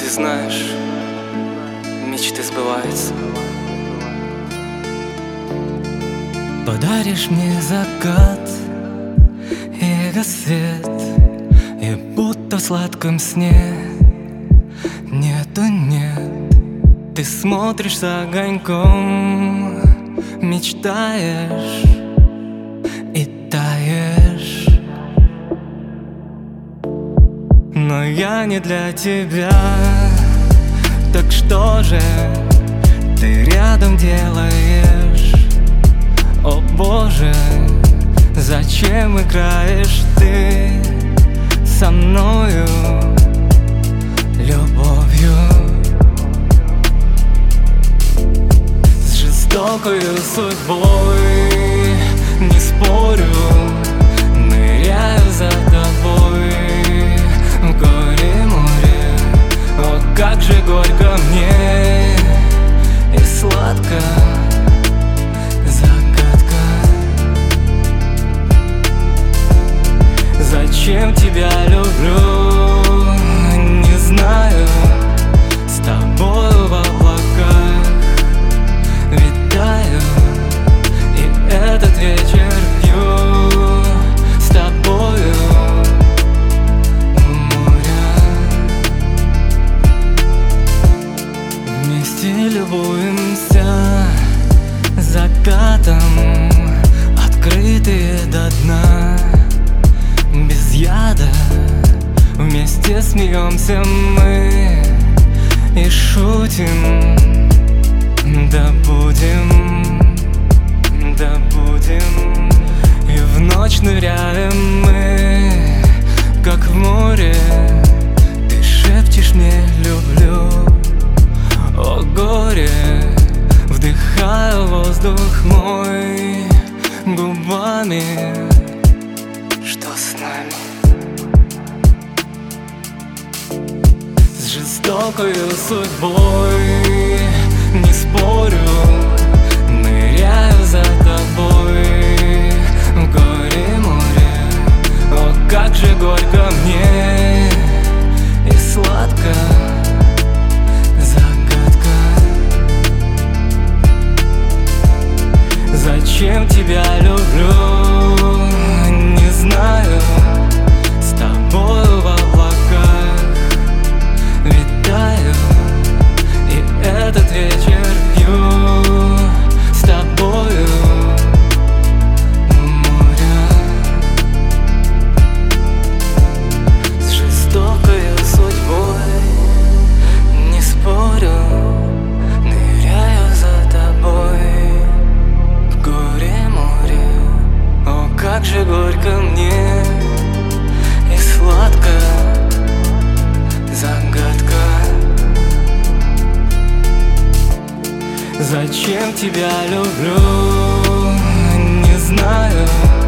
знаешь, мечты сбываются. Подаришь мне закат и рассвет, и будто в сладком сне нету нет. Ты смотришь с огоньком, мечтаешь и таешь. Но я не для тебя, так что же ты рядом делаешь? О Боже, зачем играешь ты со мною любовью? С жестокою судьбой не спорю, ныряю за тобой в горе море. О, как же горько мне и сладко. Зачем тебя люблю, не знаю. С тобою в облаках витаю, и этот вечер пью с тобою у моря. Вместе любуемся закатом, открытые до дна, без яда. Вместе смеемся мы и шутим. Да будем. И в ночь ныряем мы, как в море. Ты шепчешь мне люблю, о горе. Вдыхаю воздух мой губами. Что с нами? С жестокою судьбой не спорю, ныряю за тобой в горе море. О, как же горько мне и сладко. Загадка. Зачем тебя люблю, не знаю. С тобою в облаках витаю, и этот вечер пью с тобою у моря. С жестокою судьбой не спорю, ныряю за тобой в горе море. О, как же горько мне и сладко. Загадка. Зачем тебя люблю, не знаю.